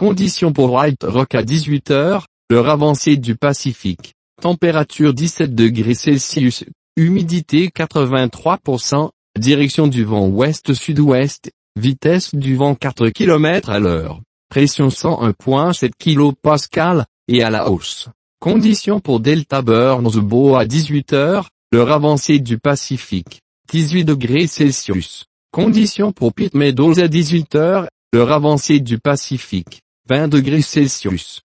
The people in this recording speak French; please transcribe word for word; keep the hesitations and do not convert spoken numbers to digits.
Conditions pour White Rock à dix-huit heures, l'heure avancée du Pacifique. Température dix-sept degrés Celsius, humidité quatre-vingt-trois pour cent, direction du vent ouest-sud-ouest, vitesse du vent quatre kilomètres à l'heure, pression cent un virgule sept kilopascales, et à la hausse. Conditions pour Delta Burns Bow à dix-huit heures, l'heure avancée du Pacifique. dix-huit degrés Celsius. Conditions pour Pitt Meadows à dix-huit heures, l'heure avancée du Pacifique. vingt degrés Celsius.